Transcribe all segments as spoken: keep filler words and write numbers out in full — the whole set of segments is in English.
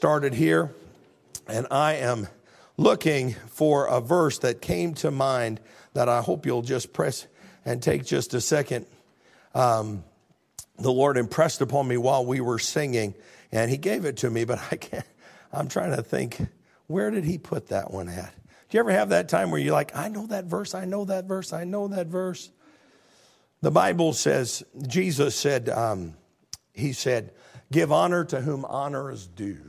started here, and I am looking for a verse that came to mind that I hope you'll just press and take just a second. Um, the Lord impressed upon me while we were singing, and he gave it to me, but I can't, I'm trying to think, where did he put that one at? Do you ever have that time where you're like, I know that verse, I know that verse, I know that verse? The Bible says, Jesus said, um, he said, give honor to whom honor is due.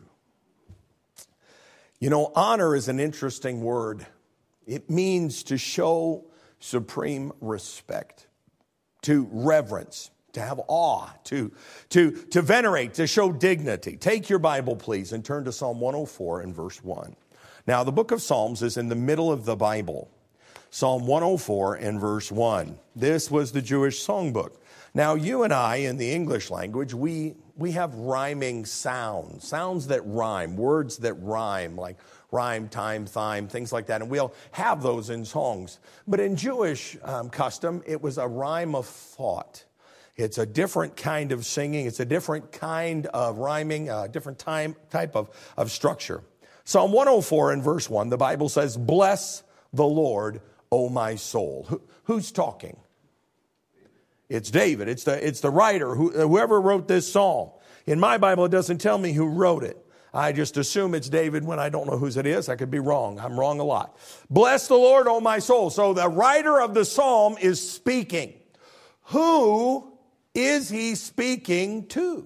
You know, honor is an interesting word. It means to show supreme respect, to reverence, to have awe, to, to, to venerate, to show dignity. Take your Bible, please, and turn to Psalm one oh four and verse one. Now, the book of Psalms is in the middle of the Bible. Psalm one oh four and verse one. This was the Jewish songbook. Now, you and I, in the English language, we we have rhyming sounds, sounds that rhyme, words that rhyme, like rhyme, time, thime, things like that. And we'll have those in songs. But in Jewish um, custom, it was a rhyme of thought. It's a different kind of singing. It's a different kind of rhyming, a different time, type of, of structure. Psalm one oh four and verse one, the Bible says, bless the Lord, O my soul. Who, who's talking? It's David. It's the, it's the writer, who, whoever wrote this psalm. In my Bible, it doesn't tell me who wrote it. I just assume it's David when I don't know whose it is. I could be wrong. I'm wrong a lot. Bless the Lord, O my soul. So the writer of the psalm is speaking. Who is he speaking to?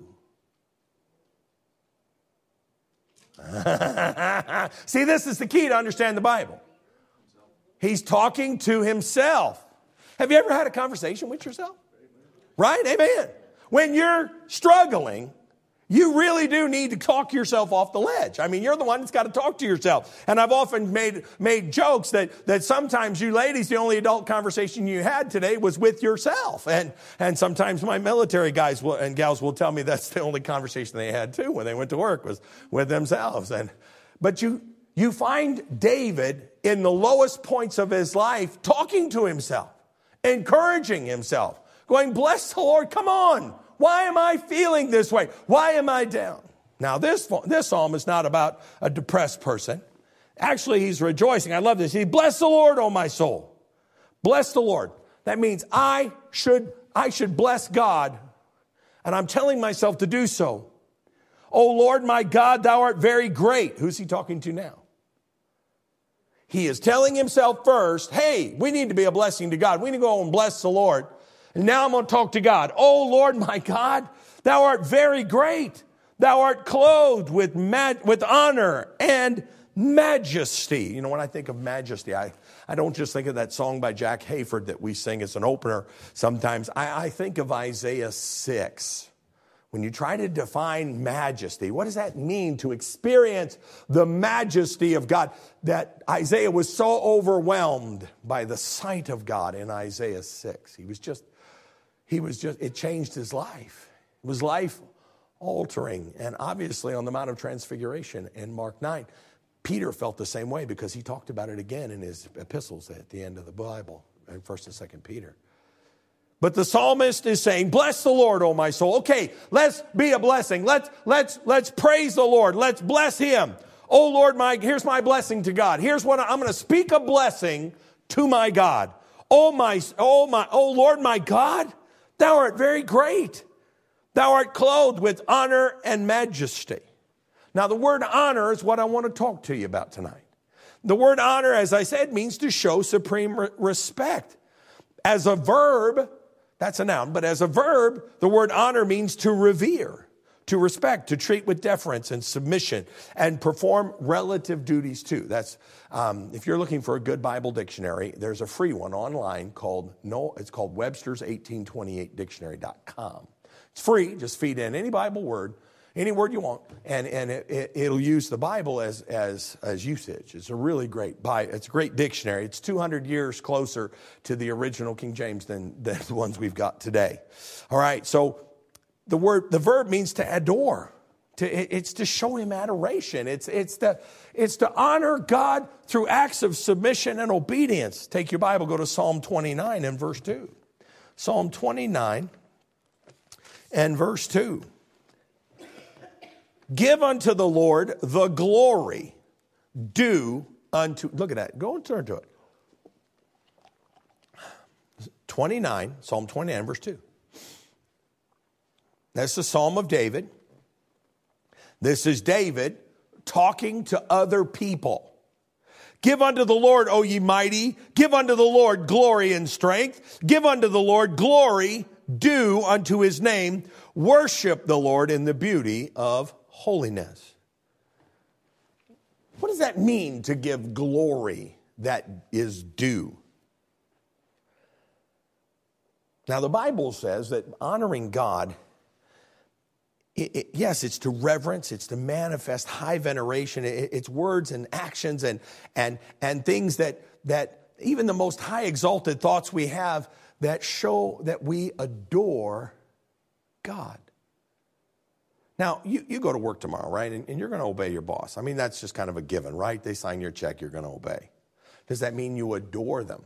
See, this is the key to understand the Bible. He's talking to himself. Have you ever had a conversation with yourself? Right? Amen. When you're struggling, you really do need to talk yourself off the ledge. I mean, you're the one that's got to talk to yourself. And I've often made made jokes that, that sometimes you ladies, the only adult conversation you had today was with yourself. And and sometimes my military guys will, and gals will tell me that's the only conversation they had too when they went to work was with themselves. And but you you find David in the lowest points of his life talking to himself, encouraging himself, going, bless the Lord, come on. Why am I feeling this way? Why am I down? Now, this, this psalm is not about a depressed person. Actually, he's rejoicing. I love this. He, bless the Lord, O my soul. Bless the Lord. That means I should, I should bless God, and I'm telling myself to do so. O Lord, my God, thou art very great. Who's he talking to now? He is telling himself first, hey, we need to be a blessing to God. We need to go and bless the Lord. And now I'm going to talk to God. Oh, Lord, my God, thou art very great. Thou art clothed with mag- with honor and majesty. You know, when I think of majesty, I, I don't just think of that song by Jack Hayford that we sing as an opener sometimes. I, I think of Isaiah six. When you try to define majesty, what does that mean to experience the majesty of God? That Isaiah was so overwhelmed by the sight of God in Isaiah six. He was just, he was just, it changed his life. It was life altering. And obviously on the Mount of Transfiguration in Mark nine, Peter felt the same way because he talked about it again in his epistles at the end of the Bible, in First and Second Peter. But the psalmist is saying, bless the Lord, O my soul. Okay, let's be a blessing. Let's, let's, let's praise the Lord. Let's bless him. Oh Lord, my, here's my blessing to God. Here's what I, I'm going to speak a blessing to my God. Oh my, oh my, oh Lord, my God, thou art very great. Thou art clothed with honor and majesty. Now the word honor is what I want to talk to you about tonight. The word honor, as I said, means to show supreme re- respect. As a verb, that's a noun, but as a verb, the word honor means to revere, to respect, to treat with deference and submission, and perform relative duties too. That's um, if you're looking for a good Bible dictionary, there's a free one online called no, it's called Webster's eighteen twenty-eight dictionary dot com. It's free. Just feed in any Bible word, any word you want, and and it, it, it'll use the Bible as as as usage. It's a really great it's a great dictionary. It's two hundred years closer to the original King James than, than the ones we've got today. All right, so the word the verb means to adore. To, it, it's to show him adoration. It's it's to it's to honor God through acts of submission and obedience. Take your Bible, go to Psalm twenty-nine and verse two. Psalm twenty-nine and verse two. Give unto the Lord the glory due unto, look at that. Go and turn to it. twenty-nine, Psalm twenty-nine, verse two. That's the Psalm of David. This is David talking to other people. Give unto the Lord, O ye mighty. Give unto the Lord glory and strength. Give unto the Lord glory due unto his name. Worship the Lord in the beauty of holiness. What does that mean to give glory that is due? Now, the Bible says that honoring God, it, it, yes, it's to reverence, it's to manifest high veneration. It, it's words and actions and and and things that that even the most high exalted thoughts we have that show that we adore God. Now, you, you go to work tomorrow, right? And, and you're going to obey your boss. I mean, that's just kind of a given, right? They sign your check, you're going to obey. Does that mean you adore them?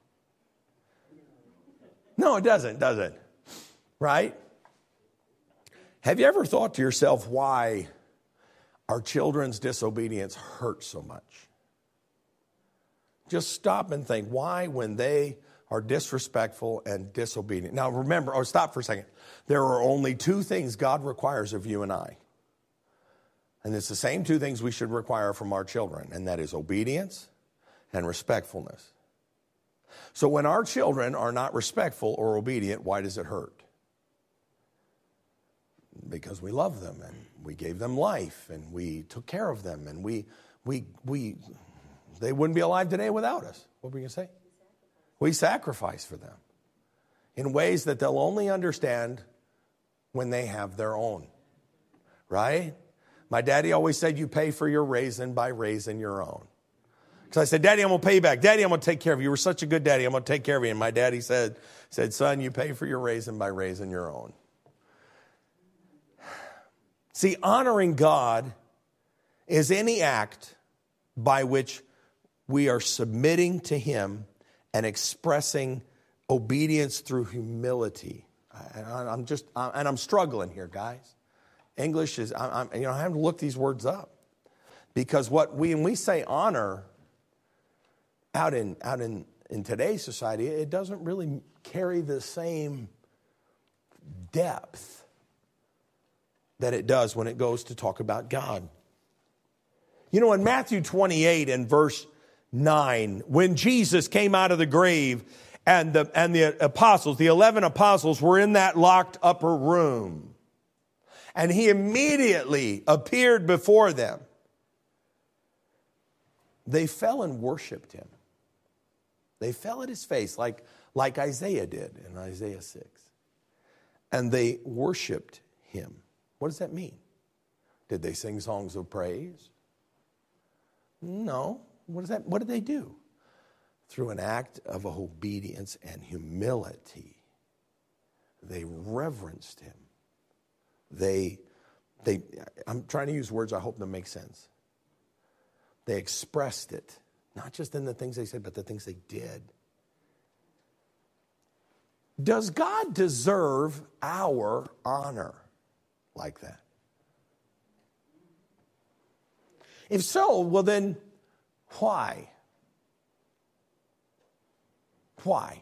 No, it doesn't, does it? Right? Have you ever thought to yourself why our children's disobedience hurts so much? Just stop and think, why when they are disrespectful and disobedient? Now remember, or stop for a second. There are only two things God requires of you and I. And it's the same two things we should require from our children, and that is obedience and respectfulness. So when our children are not respectful or obedient, why does it hurt? Because we love them and we gave them life and we took care of them and we we we they wouldn't be alive today without us. What were you going to say? We sacrifice for them in ways that they'll only understand when they have their own. Right? My daddy always said, you pay for your raisin by raising your own. Because I said, Daddy, I'm going to pay you back. Daddy, I'm going to take care of you. You were such a good daddy. I'm going to take care of you. And my daddy said, said, son, you pay for your raisin by raising your own. See, honoring God is any act by which we are submitting to him and expressing obedience through humility. I, I'm just, and I'm struggling here, guys. English is, I'm, you know, I have to look these words up. Because what we, when we say honor out in, out in, in today's society, it doesn't really carry the same depth that it does when it goes to talk about God. You know, in Matthew twenty-eight and verse nine, when Jesus came out of the grave and the, and the apostles, the eleven apostles were in that locked upper room. And he immediately appeared before them. They fell and worshiped him. They fell at his face like, like Isaiah did in Isaiah six. And they worshiped him. What does that mean? Did they sing songs of praise? No. What does that, what did they do? Through an act of obedience and humility, they reverenced him. They, they, I'm trying to use words I hope that make sense. They expressed it, not just in the things they said, but the things they did. Does God deserve our honor like that? If so, well then, why? Why?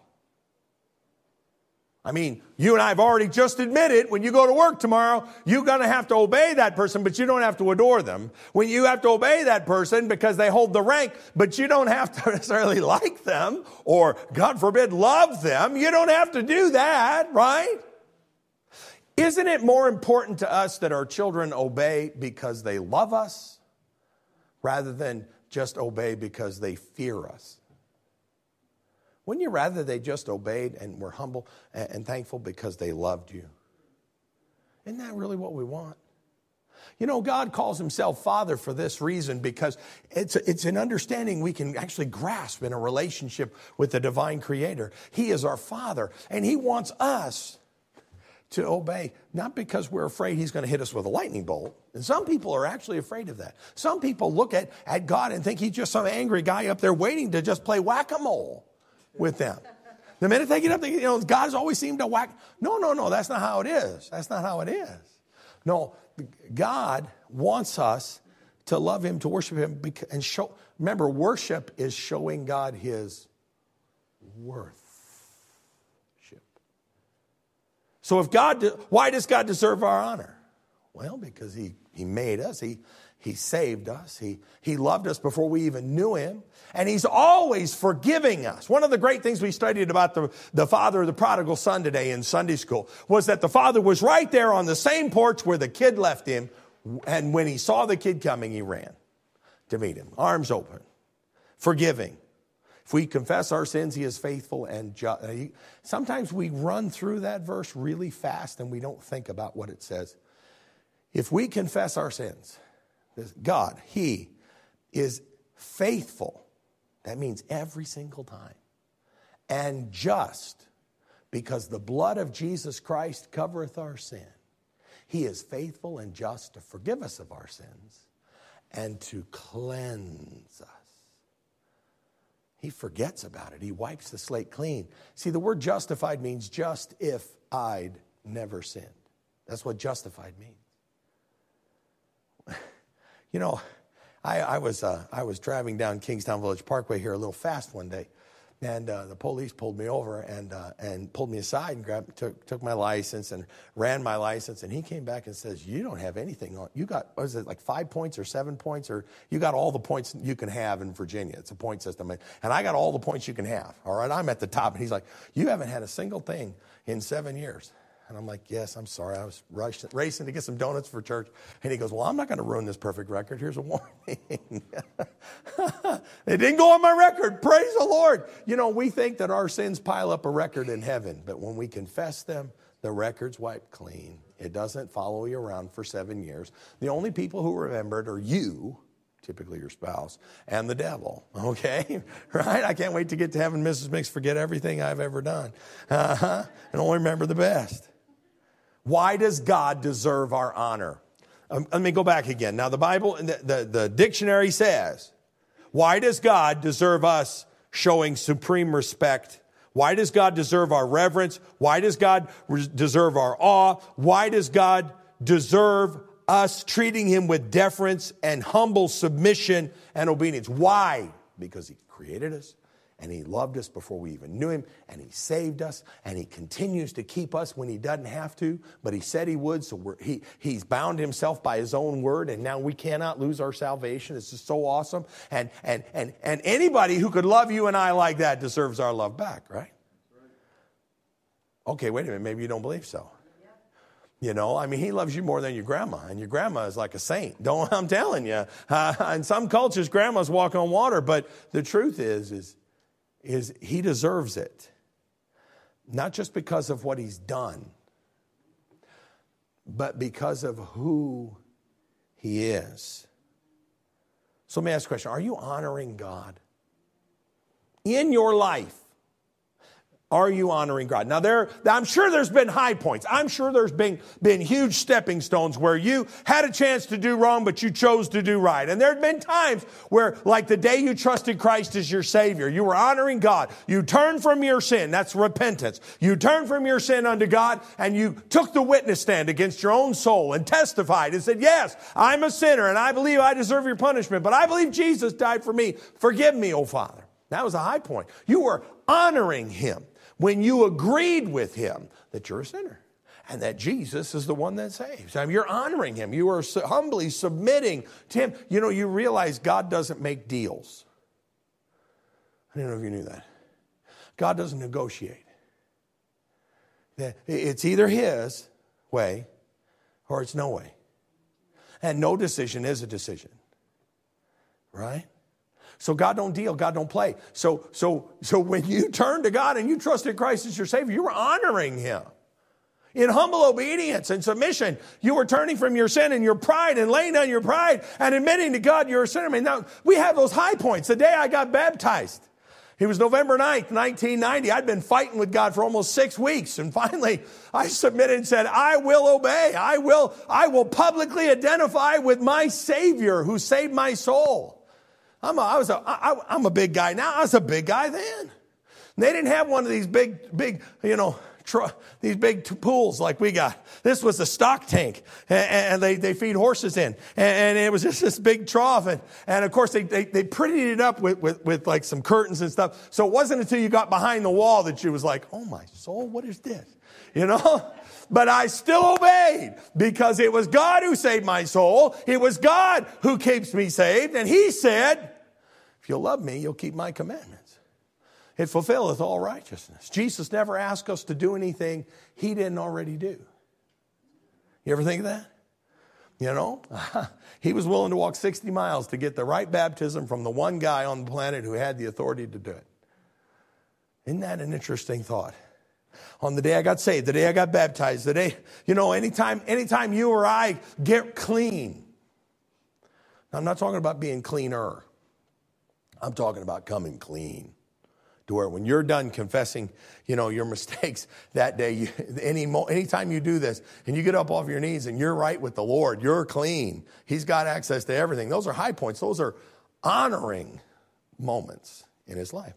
I mean, you and I have already just admitted when you go to work tomorrow, you're going to have to obey that person, but you don't have to adore them. When you have to obey that person because they hold the rank, but you don't have to necessarily like them or, God forbid, love them. You don't have to do that, right? Isn't it more important to us that our children obey because they love us rather than just obey because they fear us? Wouldn't you rather they just obeyed and were humble and thankful because they loved you? Isn't that really what we want? You know, God calls himself Father for this reason, because it's, it's an understanding we can actually grasp in a relationship with the divine creator. He is our Father, and he wants us to obey, not because we're afraid he's going to hit us with a lightning bolt. And some people are actually afraid of that. Some people look at, at God and think he's just some angry guy up there waiting to just play whack-a-mole with them. The minute they get up, they, you know, God's always seemed to whack. No, no, no, that's not how it is. That's not how it is. No, God wants us to love him, to worship him, and show. Remember, worship is showing God his worth. So if God, why does God deserve our honor? Well, because he, he made us. He, he saved us. He, he loved us before we even knew him. And he's always forgiving us. One of the great things we studied about the, the father of the prodigal son today in Sunday school was that the father was right there on the same porch where the kid left him. And when he saw the kid coming, he ran to meet him. Arms open. Forgiving. If we confess our sins, he is faithful and just. Sometimes we run through that verse really fast and we don't think about what it says. If we confess our sins, God, he is faithful. That means every single time. And just, because the blood of Jesus Christ covereth our sin. He is faithful and just to forgive us of our sins and to cleanse us. He forgets about it. He wipes the slate clean. See, the word justified means just if I'd never sinned. That's what justified means. You know, I, I was uh, I was driving down Kingstown Village Parkway here a little fast one day, and uh, the police pulled me over and uh, and pulled me aside and grabbed took took my license and ran my license, and he came back and says, "You don't have anything on. You got, what was it, like five points or seven points, or you got all the points you can have in Virginia. It's a point system, and I got all the points you can have. All right, I'm at the top." And he's like, "You haven't had a single thing in seven years." And I'm like, "Yes, I'm sorry. I was rushed, racing to get some donuts for church." And he goes, "Well, I'm not going to ruin this perfect record. Here's a warning." It didn't go on my record. Praise the Lord. You know, we think that our sins pile up a record in heaven. But when we confess them, the record's wiped clean. It doesn't follow you around for seven years. The only people who remember it are you, typically your spouse, and the devil, okay? Right? I can't wait to get to heaven. Missus Mix, forget everything I've ever done. Uh-huh. And only remember the best. Why does God deserve our honor? Um, let me go back again. Now, the Bible, the, the, the dictionary says, why does God deserve us showing supreme respect? Why does God deserve our reverence? Why does God re- deserve our awe? Why does God deserve us treating him with deference and humble submission and obedience? Why? Because he created us. And he loved us before we even knew him. And he saved us. And he continues to keep us when he doesn't have to. But he said he would. So we're, he, he's bound himself by his own word. And now we cannot lose our salvation. It's just so awesome. And, and, and, and anybody who could love you and I like that deserves our love back, right? Okay, wait a minute. Maybe you don't believe so. You know, I mean, he loves you more than your grandma. And your grandma is like a saint. Don't, I'm telling you. Uh, in some cultures, grandmas walk on water. But the truth is, is, is he deserves it. Not just because of what he's done, but because of who he is. So let me ask a question. Are you honoring God? In your life, are you honoring God? Now, there, I'm sure there's been high points. I'm sure there's been, been huge stepping stones where you had a chance to do wrong, but you chose to do right. And there have been times where, like the day you trusted Christ as your Savior, you were honoring God. You turned from your sin. That's repentance. You turned from your sin unto God, and you took the witness stand against your own soul and testified and said, yes, I'm a sinner, and I believe I deserve your punishment, but I believe Jesus died for me. Forgive me, O Father. That was a high point. You were honoring him when you agreed with him that you're a sinner and that Jesus is the one that saves. I mean, you're honoring him. You are humbly submitting to him. You know, you realize God doesn't make deals. I don't know if you knew that. God doesn't negotiate. It's either his way or it's no way. And no decision is a decision. Right? So God don't deal, God don't play. So, so, so when you turn to God and you trusted Christ as your Savior, you were honoring him. In humble obedience and submission, you were turning from your sin and your pride and laying down your pride and admitting to God you're a sinner. I mean, now, we have those high points. The day I got baptized, it was November ninth, nineteen ninety. I'd been fighting with God for almost six weeks. And finally, I submitted and said, I will obey. I will, I will publicly identify with my Savior who saved my soul. I'm a, I was a, I, I'm a big guy now. I was a big guy then. They didn't have one of these big, big, you know, tr- these big t- pools like we got. This was a stock tank, and, and they, they feed horses in. And, and it was just this big trough. And, and of course, they, they, they prettied it up with, with, with like some curtains and stuff. So it wasn't until you got behind the wall that you was like, oh my soul, what is this? You know? But I still obeyed because it was God who saved my soul. It was God who keeps me saved. And he said, if you'll love me, you'll keep my commandments. It fulfilleth all righteousness. Jesus never asked us to do anything he didn't already do. You ever think of that? You know, he was willing to walk sixty miles to get the right baptism from the one guy on the planet who had the authority to do it. Isn't that an interesting thought? On the day I got saved, the day I got baptized, the day, you know, anytime, anytime you or I get clean. I'm not talking about being cleaner. I'm talking about coming clean. To where when you're done confessing, you know, your mistakes that day, you, any anytime you do this and you get up off your knees and you're right with the Lord, you're clean. He's got access to everything. Those are high points. Those are honoring moments in his life.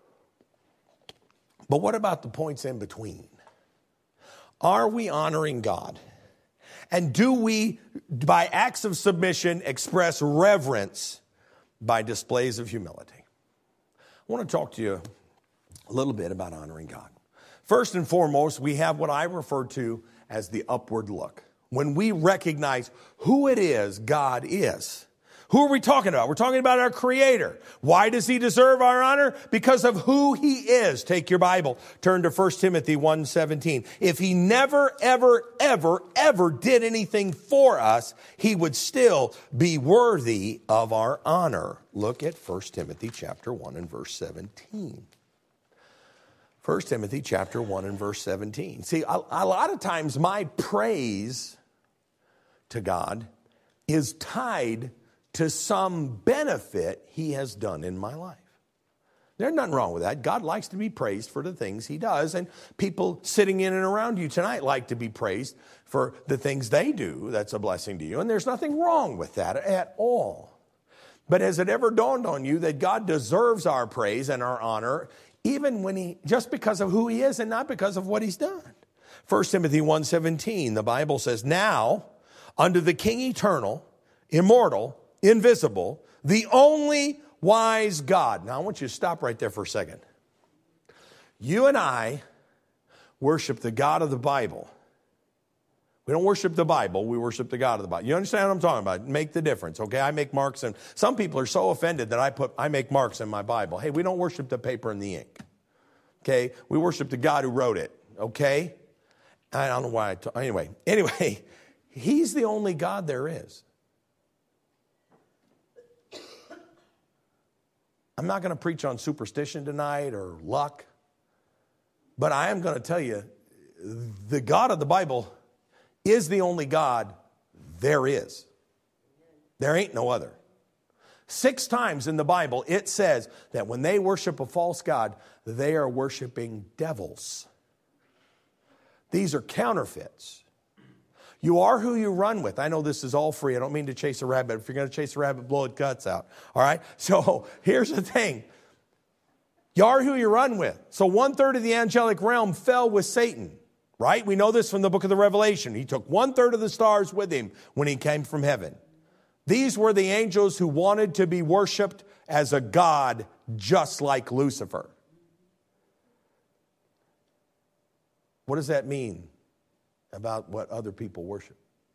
But what about the points in between? Are we honoring God? And do we, by acts of submission, express reverence by displays of humility? I want to talk to you a little bit about honoring God. First and foremost, we have what I refer to as the upward look. When we recognize who it is God is. Who are we talking about? We're talking about our Creator. Why does he deserve our honor? Because of who he is. Take your Bible. Turn to First Timothy one seventeen. If he never, ever, ever, ever did anything for us, he would still be worthy of our honor. Look at First Timothy chapter one and verse seventeen. First Timothy chapter one and verse seventeen. See, a, a lot of times my praise to God is tied to some benefit he has done in my life. There's nothing wrong with that. God likes to be praised for the things he does, and people sitting in and around you tonight like to be praised for the things they do. That's a blessing to you, and there's nothing wrong with that at all. But has it ever dawned on you that God deserves our praise and our honor, even when he, just because of who he is and not because of what he's done? First Timothy one seventeen, the Bible says, now unto the King eternal, immortal, invisible, the only wise God. Now I want you to stop right there for a second. You and I worship the God of the Bible. We don't worship the Bible, we worship the God of the Bible. You understand what I'm talking about? Make the difference, okay? I make marks, and some people are so offended that I put I make marks in my Bible. Hey, we don't worship the paper and the ink. Okay? We worship the God who wrote it, okay? I don't know why I t- anyway. Anyway, he's the only God there is. I'm not going to preach on superstition tonight or luck, but I am going to tell you, the God of the Bible is the only God there is. There ain't no other. Six times in the Bible, it says that when they worship a false god, they are worshiping devils. These are counterfeits. You are who you run with. I know this is all free. I don't mean to chase a rabbit. If you're going to chase a rabbit, blow its guts out. All right? So here's the thing. You are who you run with. So one third of the angelic realm fell with Satan. Right? We know this from the book of the Revelation. He took one third of the stars with him when he came from heaven. These were the angels who wanted to be worshiped as a god just like Lucifer. What does that mean about what other people worship?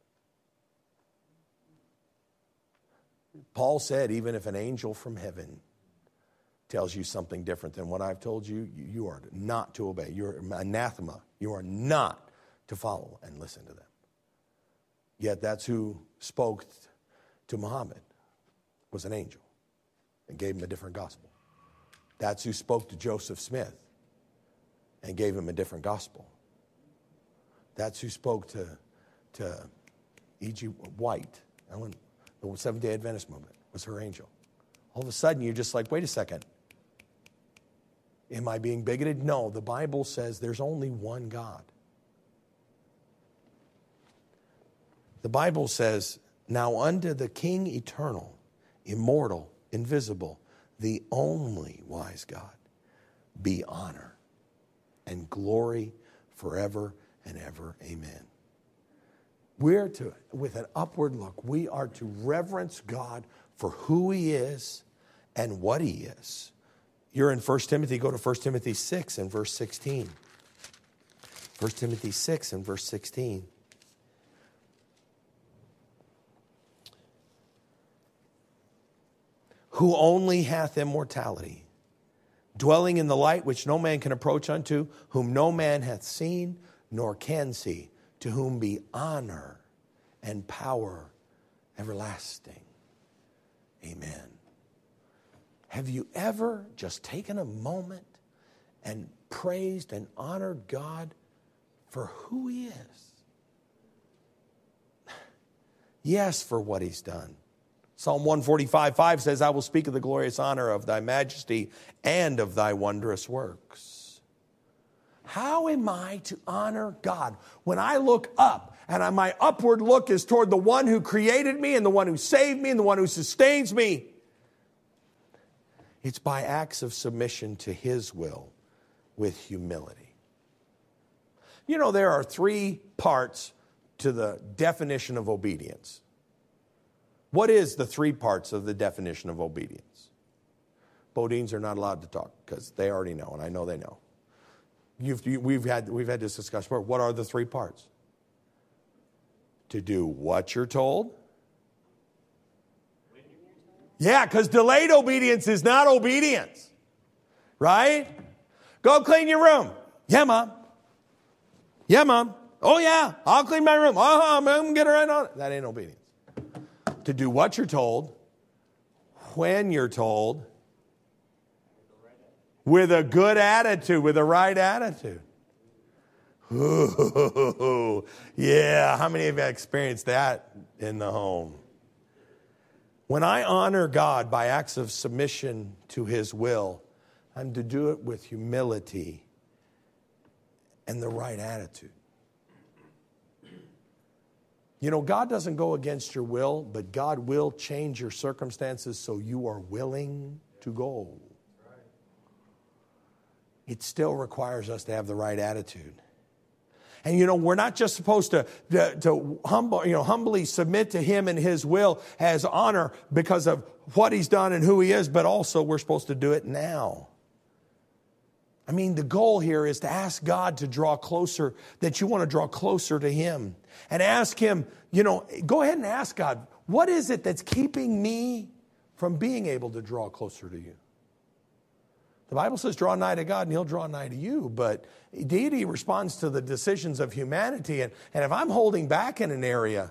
Paul said, even if an angel from heaven tells you something different than what I've told you, you are not to obey. You're anathema. You are not to follow and listen to them. Yet that's who spoke to Muhammad, was an angel, and gave him a different gospel. That's who spoke to Joseph Smith and gave him a different gospel. That's who spoke to, to E G White, the Seventh-day Adventist movement, was her angel. All of a sudden, you're just like, wait a second. Am I being bigoted? No, the Bible says there's only one God. The Bible says, now unto the King eternal, immortal, invisible, the only wise God, be honor and glory forever and ever. Amen. We're to, with an upward look, we are to reverence God for who he is and what he is. You're in First Timothy, go to First Timothy six and verse sixteen. First Timothy six and verse sixteen. Who only hath immortality, dwelling in the light which no man can approach unto, whom no man hath seen nor can see, to whom be honor and power everlasting. Amen. Have you ever just taken a moment and praised and honored God for who he is? Yes, for what he's done. Psalm one forty-five, five says, I will speak of the glorious honor of thy majesty and of thy wondrous works. How am I to honor God? When I look up and my upward look is toward the one who created me and the one who saved me and the one who sustains me, it's by acts of submission to his will with humility. You know, there are three parts to the definition of obedience. What is the three parts of the definition of obedience? Bodines are not allowed to talk because they already know, and I know they know. You've, you, we've had we've had this discussion before. What are the three parts? To do what you're told. Yeah, because delayed obedience is not obedience. Right? Go clean your room. Yeah, Mom. Yeah, Mom. Oh, yeah, I'll clean my room. Oh, I'm going to get right on it. That ain't obedience. To do what you're told, when you're told, with a good attitude, with a right attitude. Ooh, yeah, how many of you have experienced that in the home? When I honor God by acts of submission to his will, I'm to do it with humility and the right attitude. You know, God doesn't go against your will, but God will change your circumstances so you are willing to go. It still requires us to have the right attitude. And, you know, we're not just supposed to, to, to humble, you know, humbly submit to him and his will as honor because of what he's done and who he is, but also we're supposed to do it now. I mean, the goal here is to ask God to draw closer, that you want to draw closer to him. And ask him, you know, go ahead and ask God, what is it that's keeping me from being able to draw closer to you? The Bible says draw nigh to God and he'll draw nigh to you. But deity responds to the decisions of humanity. And, and if I'm holding back in an area,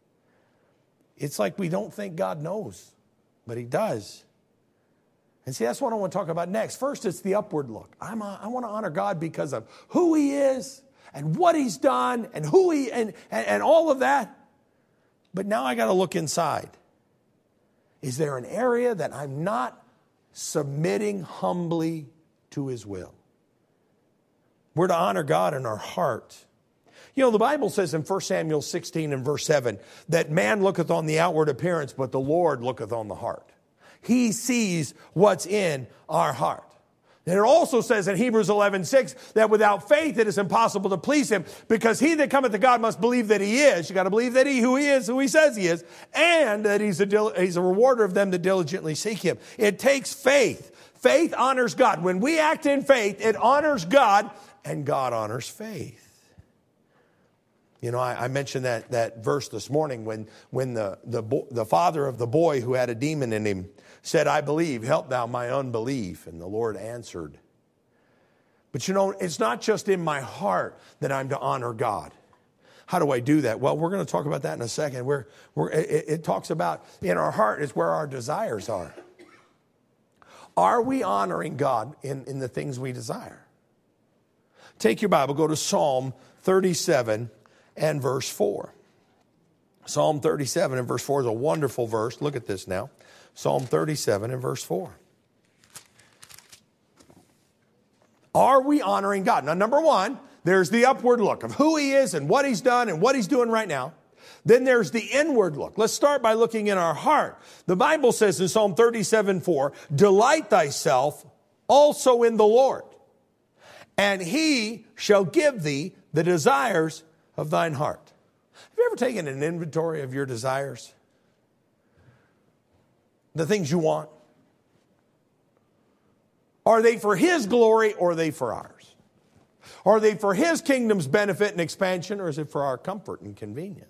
it's like we don't think God knows, but he does. And see, that's what I want to talk about next. First, it's the upward look. I'm a, I want to honor God because of who he is and what he's done and who he and, and, and all of that. But now I got to look inside. Is there an area that I'm not submitting humbly to his will? We're to honor God in our heart. You know, the Bible says in First Samuel sixteen and verse seven that man looketh on the outward appearance, but the Lord looketh on the heart. He sees what's in our heart. And it also says in Hebrews eleven six that without faith it is impossible to please him, because he that cometh to God must believe that he is. You got to believe that he who he is, who he says he is, and that he's a, he's a rewarder of them that diligently seek him. It takes faith. Faith honors God. When we act in faith, it honors God, and God honors faith. You know, I, I mentioned that, that verse this morning when, when the, the, the father of the boy who had a demon in him said, I believe, help thou my unbelief. And the Lord answered. But you know, it's not just in my heart that I'm to honor God. How do I do that? Well, we're going to talk about that in a second. We're, we're, it, it talks about in our heart is where our desires are. Are we honoring God in, in the things we desire? Take your Bible, go to Psalm thirty-seven and verse four. Psalm thirty-seven and verse four is a wonderful verse. Look at this now. Psalm thirty-seven and verse four. Are we honoring God? Now, number one, there's the upward look of who he is and what he's done and what he's doing right now. Then there's the inward look. Let's start by looking in our heart. The Bible says in Psalm thirty-seven four, delight thyself also in the Lord, and he shall give thee the desires of thine heart. Have you ever taken an inventory of your desires? The things you want? Are they for his glory or are they for ours? Are they for his kingdom's benefit and expansion, or is it for our comfort and convenience?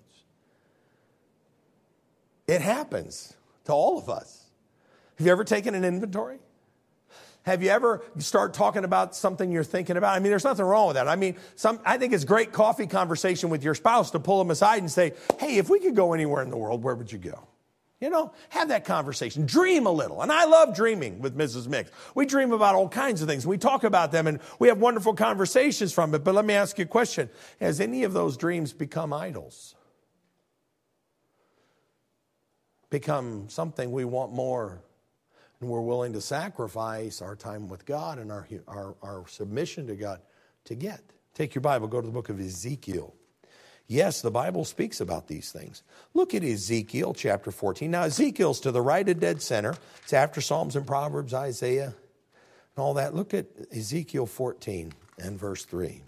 It happens to all of us. Have you ever taken an inventory? Have you ever start talking about something you're thinking about? I mean, there's nothing wrong with that. I mean, some, I think it's great coffee conversation with your spouse to pull them aside and say, hey, if we could go anywhere in the world, where would you go? You know, have that conversation. Dream a little. And I love dreaming with Missus Mix. We dream about all kinds of things. We talk about them and we have wonderful conversations from it. But let me ask you a question. Has any of those dreams become idols? Become something we want more, and we're willing to sacrifice our time with God and our, our, our submission to God to get? Take your Bible, go to the book of Ezekiel. Yes, the Bible speaks about these things. Look at Ezekiel chapter fourteen. Now, Ezekiel's to the right of dead center. It's after Psalms and Proverbs, Isaiah, and all that. Look at Ezekiel fourteen and verse three.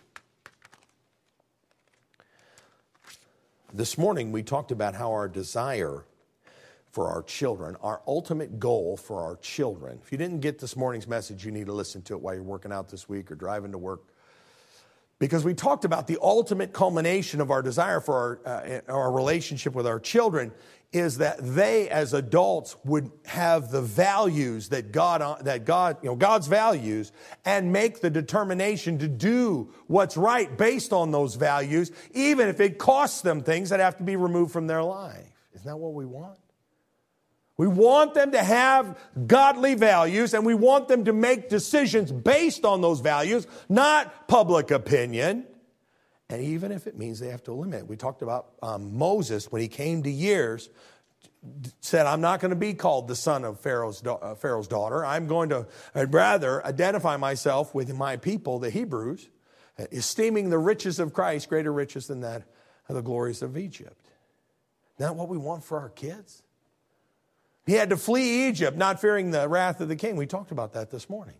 This morning, we talked about how our desire for our children, our ultimate goal for our children. If you didn't get this morning's message, you need to listen to it while you're working out this week or driving to work. Because we talked about the ultimate culmination of our desire for our, uh, our relationship with our children is that they, as adults, would have the values that God, that God, you know, God's values, and make the determination to do what's right based on those values, even if it costs them things that have to be removed from their life. Isn't that what we want? We want them to have godly values, and we want them to make decisions based on those values, not public opinion. And even if it means they have to eliminate. We talked about um, Moses, when he came to years, said, I'm not going to be called the son of Pharaoh's, uh, Pharaoh's daughter. I'm going to, I'd rather identify myself with my people, the Hebrews, esteeming the riches of Christ, greater riches than that of the glories of Egypt. Isn't that what we want for our kids? He had to flee Egypt, not fearing the wrath of the king. We talked about that this morning.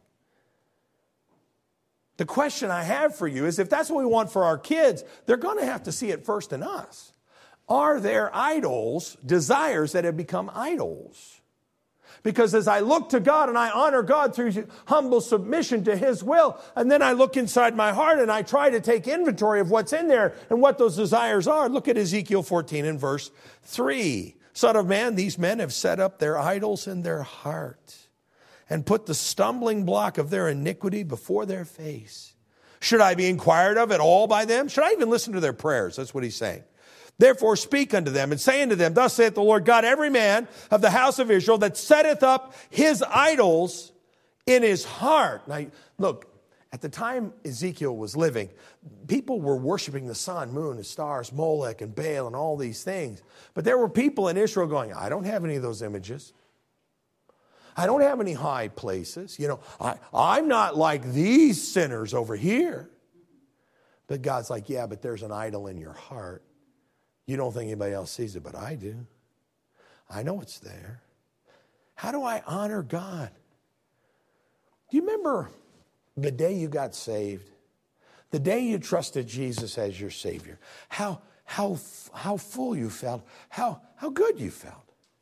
The question I have for you is, if that's what we want for our kids, they're going to have to see it first in us. Are there idols, desires that have become idols? Because as I look to God and I honor God through humble submission to his will, and then I look inside my heart and I try to take inventory of what's in there and what those desires are. Look at Ezekiel fourteen and verse three. Son of man, these men have set up their idols in their heart and put the stumbling block of their iniquity before their face. Should I be inquired of at all by them? Should I even listen to their prayers? That's what he's saying. Therefore speak unto them and say unto them, thus saith the Lord God, every man of the house of Israel that setteth up his idols in his heart. Now, look, at the time Ezekiel was living, people were worshiping the sun, moon, and stars, Molech and Baal and all these things. But there were people in Israel going, I don't have any of those images. I don't have any high places. You know, I, I'm not like these sinners over here. But God's like, yeah, but there's an idol in your heart. You don't think anybody else sees it, but I do. I know it's there. How do I honor God? Do you remember the day you got saved, the day you trusted Jesus as your Savior, how, how, how full you felt, how, how good you felt?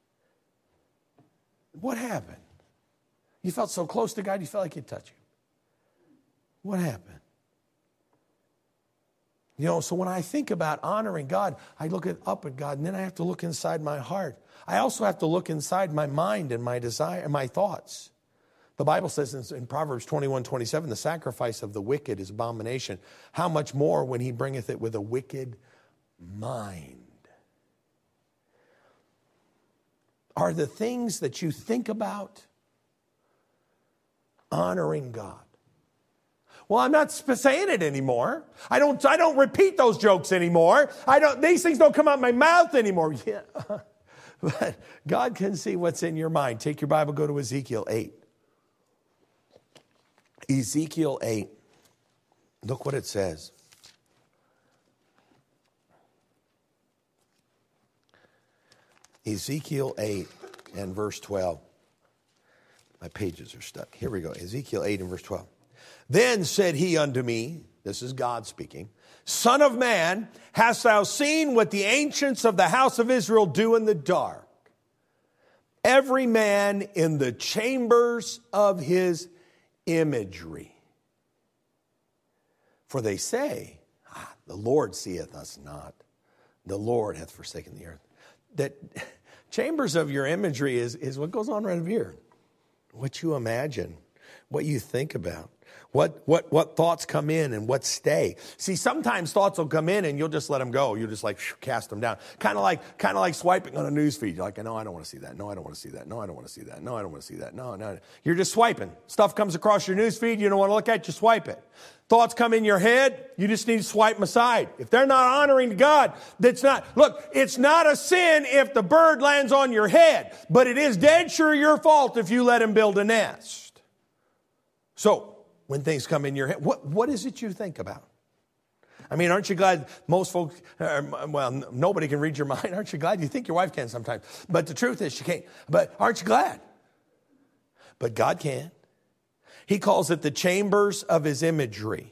What happened? You felt so close to God, you felt like he'd touch you. What happened? You know, so when I think about honoring God, I look at, up at God, and then I have to look inside my heart. I also have to look inside my mind and my desire and my thoughts. The Bible says in Proverbs twenty-one twenty-seven, the sacrifice of the wicked is abomination. How much more when he bringeth it with a wicked mind? Are the things that you think about honoring God? Well, I'm not saying it anymore. I don't, I don't repeat those jokes anymore. I don't, these things don't come out of my mouth anymore. Yeah. But God can see what's in your mind. Take your Bible, go to Ezekiel eight. Ezekiel eight. Look what it says. Ezekiel eight and verse twelve. My pages are stuck. Here we go. Ezekiel eight and verse twelve. Then said he unto me, this is God speaking, Son of man, hast thou seen what the ancients of the house of Israel do in the dark? Every man in the chambers of his imagery. For they say, ah, the Lord seeth us not. The Lord hath forsaken the earth. That chambers of your imagery is, is what goes on right here. What you imagine, what you think about. What, what, what thoughts come in and what stay. See, sometimes thoughts will come in and you'll just let them go. You'll just like cast them down. Kind of like, kind of like swiping on a news feed. You're like, no, I don't want to see that. No, I don't want to see that. No, I don't want to see that. No, I don't want to see that. No, no. You're just swiping. Stuff comes across your news feed. You don't want to look at it, you swipe it. Thoughts come in your head. You just need to swipe them aside. If they're not honoring to God, that's not, look, it's not a sin if the bird lands on your head, but it is dead sure your fault if you let him build a nest. So, when things come in your head, what, what is it you think about? I mean, aren't you glad most folks, uh, well, n- nobody can read your mind. Aren't you glad? You think your wife can sometimes. But the truth is she can't. But aren't you glad? But God can. He calls it the chambers of his imagery.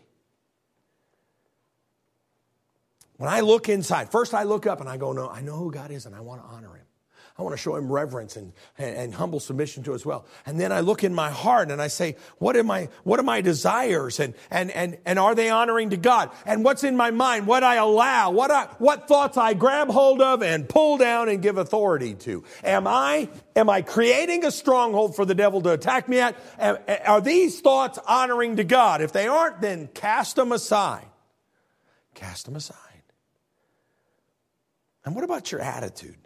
When I look inside, first I look up and I go, no, I know who God is and I want to honor him. I want to show him reverence and, and, and humble submission to his will. And then I look in my heart and I say, what am I, what are my desires? And, and, and, and are they honoring to God? And what's in my mind? What I allow? What I, what thoughts I grab hold of and pull down and give authority to? Am I, am I creating a stronghold for the devil to attack me at? Are these thoughts honoring to God? If they aren't, then cast them aside. Cast them aside. And what about your attitude?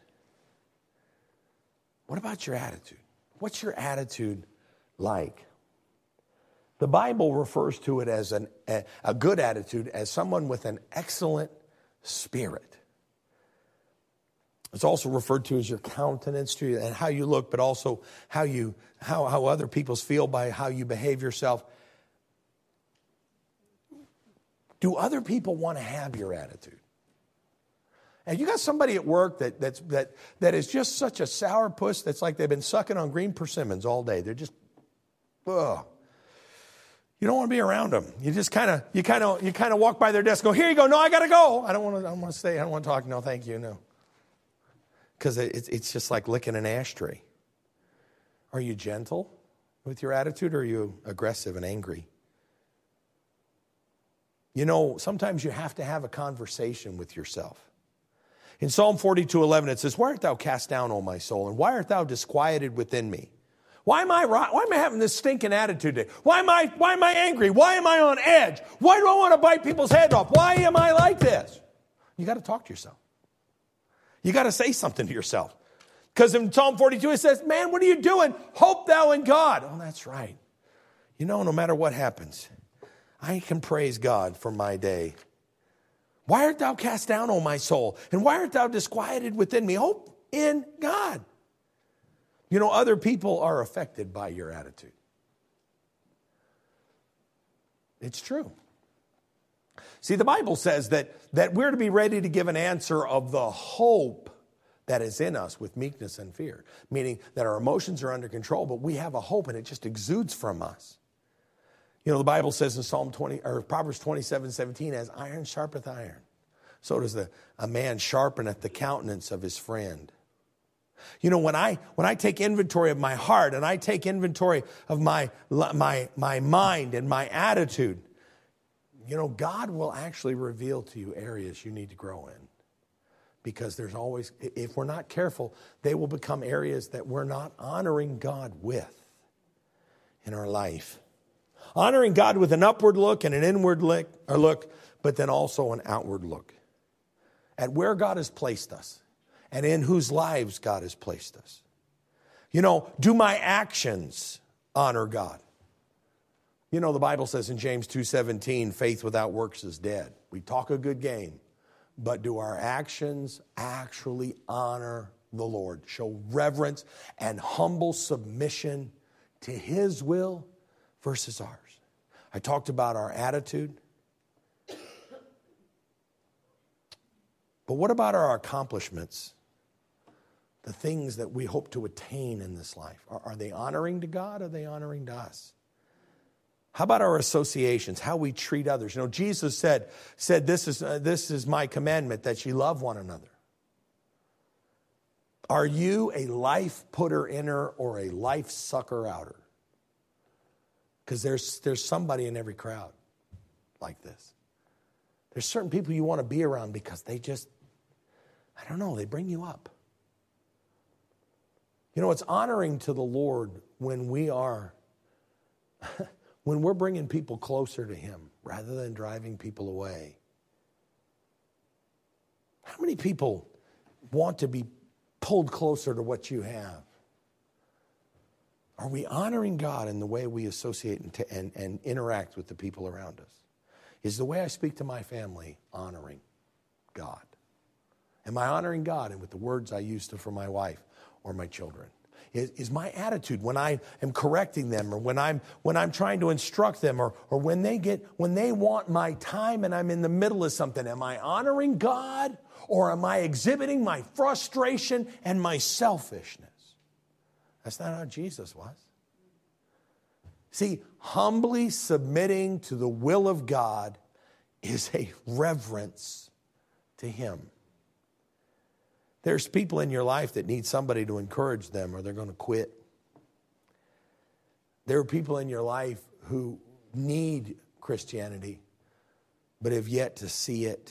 What about your attitude? What's your attitude like? The Bible refers to it as an, a, a good attitude as someone with an excellent spirit. It's also referred to as your countenance to and how you look, but also how you how, how other people feel by how you behave yourself. Do other people want to have your attitude? And you got somebody at work that that's, that that is just such a sourpuss that's like they've been sucking on green persimmons all day. They're just, ugh. You don't want to be around them. You just kind of you kind of you kind of walk by their desk, go, here you go. No, I got to go. I don't want to. I don't want to stay. I don't want to talk. No, thank you. No, because it's it's just like licking an ashtray. Are you gentle with your attitude, or are you aggressive and angry? You know, sometimes you have to have a conversation with yourself. In Psalm forty-two eleven, it says, why art thou cast down, O my soul, and why art thou disquieted within me? Why am I why am I having this stinking attitude today? Why am I why am I angry? Why am I on edge? Why do I want to bite people's heads off? Why am I like this? You got to talk to yourself. You got to say something to yourself. Because in Psalm forty-two, it says, man, what are you doing? Hope thou in God. Oh, that's right. You know, no matter what happens, I can praise God for my day. Why art thou cast down, O my soul? And why art thou disquieted within me? Hope in God. You know, other people are affected by your attitude. It's true. See, the Bible says that, that we're to be ready to give an answer of the hope that is in us with meekness and fear. Meaning that our emotions are under control, but we have a hope and it just exudes from us. You know, the Bible says in Psalm twenty or Proverbs twenty-seven seventeen, as iron sharpeth iron, so does the, a man sharpeneth the countenance of his friend. You know, when I when I take inventory of my heart and I take inventory of my my my mind and my attitude, you know, God will actually reveal to you areas you need to grow in. Because there's always, if we're not careful, they will become areas that we're not honoring God with in our life. Honoring God with an upward look and an inward look, or look, but then also an outward look at where God has placed us and in whose lives God has placed us. You know, do my actions honor God? You know, the Bible says in James two seventeen, faith without works is dead. We talk a good game, but do our actions actually honor the Lord? Show reverence and humble submission to his will versus ours. I talked about our attitude. But what about our accomplishments? The things that we hope to attain in this life. Are, are they honoring to God or are they honoring to us? How about our associations, how we treat others? You know, Jesus said, said this is, uh, this is my commandment, that you love one another. Are you a life putter inner or a life sucker outer? Because there's, there's somebody in every crowd like this. There's certain people you want to be around because they just, I don't know, they bring you up. You know, it's honoring to the Lord when we are... when we're bringing people closer to Him rather than driving people away. How many people want to be pulled closer to what you have? Are we honoring God in the way we associate and, to, and, and interact with the people around us? Is the way I speak to my family honoring God? Am I honoring God and with the words I use to for my wife or my children? Is, is my attitude when I am correcting them, or when I'm when I'm trying to instruct them, or or when they get when they want my time and I'm in the middle of something, am I honoring God, or am I exhibiting my frustration and my selfishness? That's not how Jesus was. See, humbly submitting to the will of God is a reverence to Him. There's people in your life that need somebody to encourage them or they're going to quit. There are people in your life who need Christianity but have yet to see it.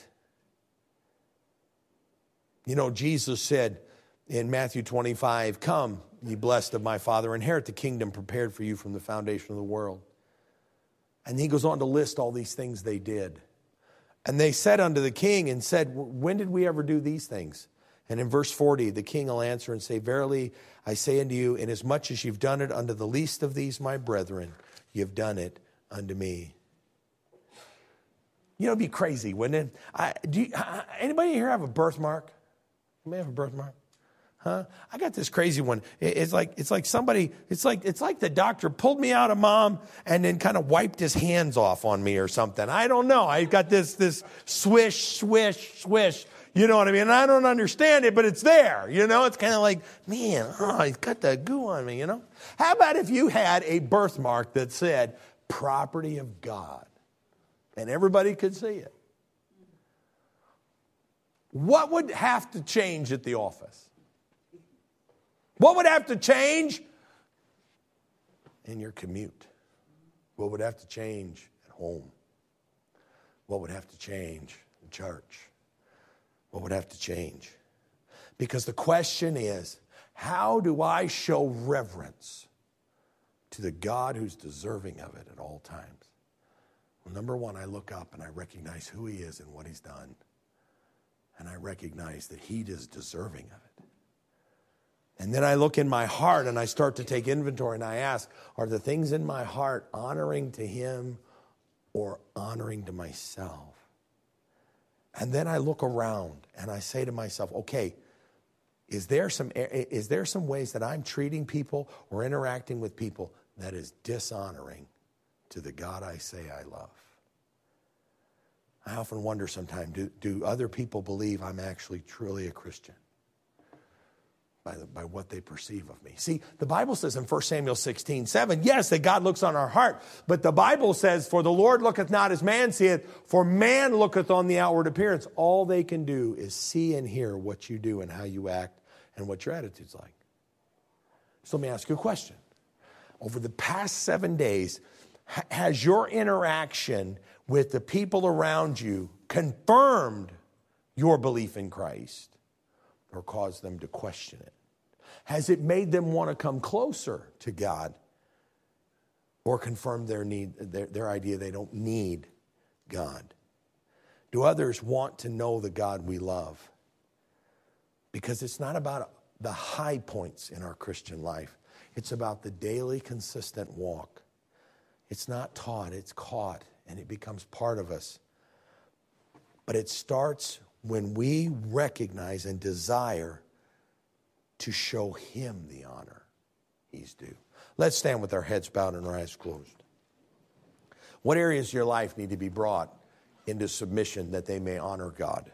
You know, Jesus said in Matthew twenty-five, "Come, ye blessed of my Father, inherit the kingdom prepared for you from the foundation of the world." And he goes on to list all these things they did. And they said unto the king and said, "When did we ever do these things?" And in verse forty, the king will answer and say, "Verily, I say unto you, inasmuch as you've done it unto the least of these my brethren, you've done it unto me." You know, it'd be crazy, wouldn't it? I, do you, anybody here have a birthmark? Anybody have a birthmark? Huh? I got this crazy one. It, it's like it's like somebody. It's like it's like the doctor pulled me out of mom and then kind of wiped his hands off on me or something. I don't know. I got this this swish, swish, swish. You know what I mean? And I don't understand it, but it's there. You know, it's kind of like, man, oh, he's got the goo on me, you know? How about if you had a birthmark that said, "Property of God," and everybody could see it? What would have to change at the office? What would have to change in your commute? What would have to change at home? What would have to change in church? What would have to change? Because the question is, how do I show reverence to the God who's deserving of it at all times? Well, number one, I look up and I recognize who He is and what He's done. And I recognize that He is deserving of it. And then I look in my heart and I start to take inventory and I ask, are the things in my heart honoring to Him or honoring to myself? And then I look around and I say to myself, okay, is there some is there some ways that I'm treating people or interacting with people that is dishonoring to the God I say I love? I often wonder sometimes, do, do other people believe I'm actually truly a Christian by, the, by what they perceive of me? See, the Bible says in First Samuel sixteen seven, yes, that God looks on our heart, but the Bible says, "For the Lord looketh not as man seeth, for man looketh on the outward appearance." All they can do is see and hear what you do and how you act and what your attitude's like. So let me ask you a question. Over the past seven days, has your interaction with the people around you confirmed your belief in Christ or caused them to question it? Has it made them want to come closer to God or confirm their need, their, their idea they don't need God? Do others want to know the God we love? Because it's not about the high points in our Christian life. It's about the daily, consistent walk. It's not taught, it's caught, and it becomes part of us. But it starts when we recognize and desire to show Him the honor He's due. Let's stand with our heads bowed and our eyes closed. What areas of your life need to be brought into submission that they may honor God?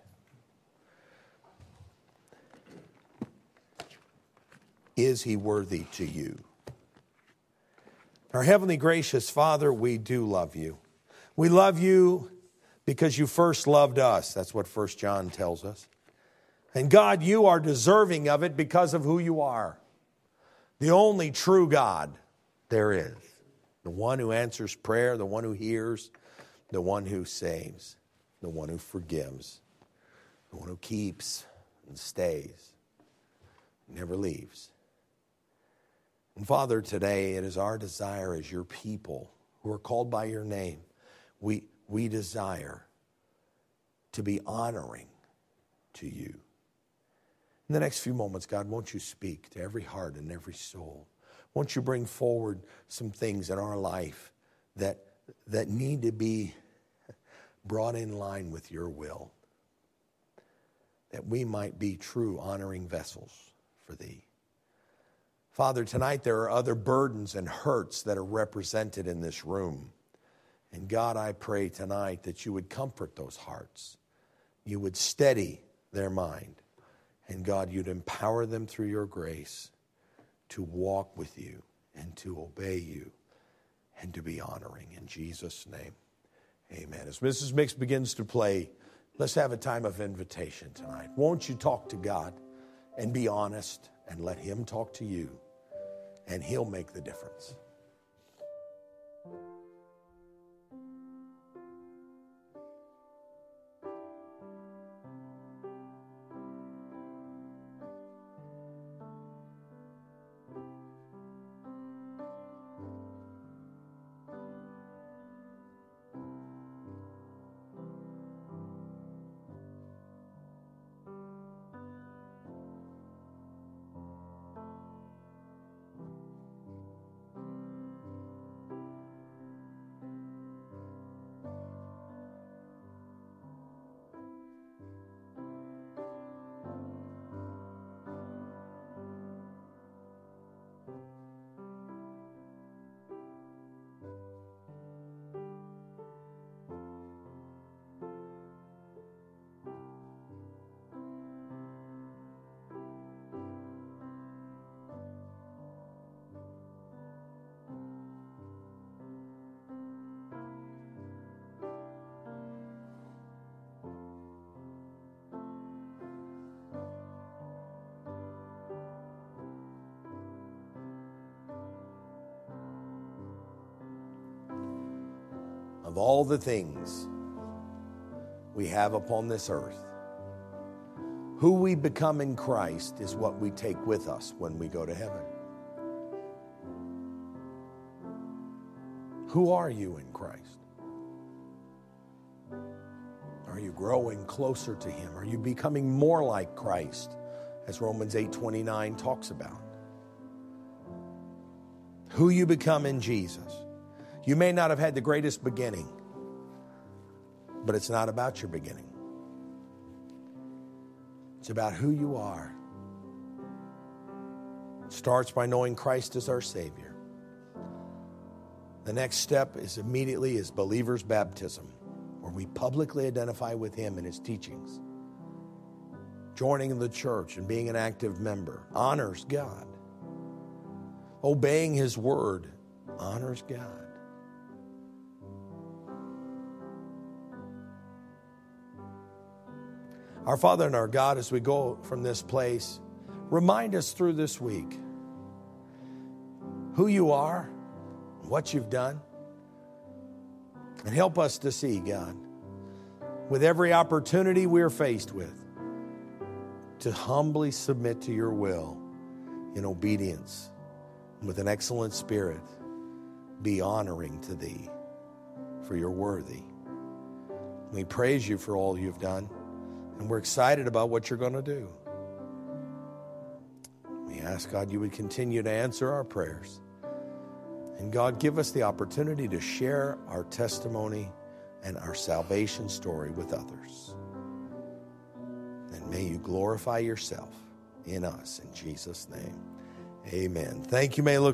Is He worthy to you? Our heavenly gracious Father, we do love you. We love you because you first loved us. That's what First John tells us. And God, you are deserving of it because of who you are. The only true God there is. The one who answers prayer, the one who hears, the one who saves, the one who forgives, the one who keeps and stays, never leaves. And Father, today it is our desire as your people who are called by your name, we, we desire to be honoring to you. In the next few moments, God, won't you speak to every heart and every soul? Won't you bring forward some things in our life that, that need to be brought in line with your will, that we might be true honoring vessels for thee. Father, tonight there are other burdens and hurts that are represented in this room. And God, I pray tonight that you would comfort those hearts. You would steady their mind. And God, you'd empower them through your grace to walk with you and to obey you and to be honoring. In Jesus' name, amen. As Missus Mix begins to play, let's have a time of invitation tonight. Won't you talk to God and be honest and let him talk to you, and he'll make the difference. Of all the things we have upon this earth, who we become in Christ is what we take with us when we go to heaven. Who are you in Christ? Are you growing closer to him? Are you becoming more like Christ, as Romans eight twenty-nine talks about? Who you become in Jesus. You may not have had the greatest beginning, but it's not about your beginning. It's about who you are. It starts by knowing Christ as our Savior. The next step is immediately is believer's baptism, where we publicly identify with him and his teachings. Joining the church and being an active member honors God. Obeying his word honors God. Our Father and our God, as we go from this place, remind us through this week who you are, what you've done, and help us to see, God, with every opportunity we're faced with, to humbly submit to your will in obedience, and with an excellent spirit, be honoring to thee, for you're worthy. We praise you for all you've done. And we're excited about what you're going to do. We ask, God, you would continue to answer our prayers. And God, give us the opportunity to share our testimony and our salvation story with others. And may you glorify yourself in us. In Jesus' name, amen. Thank you. May I look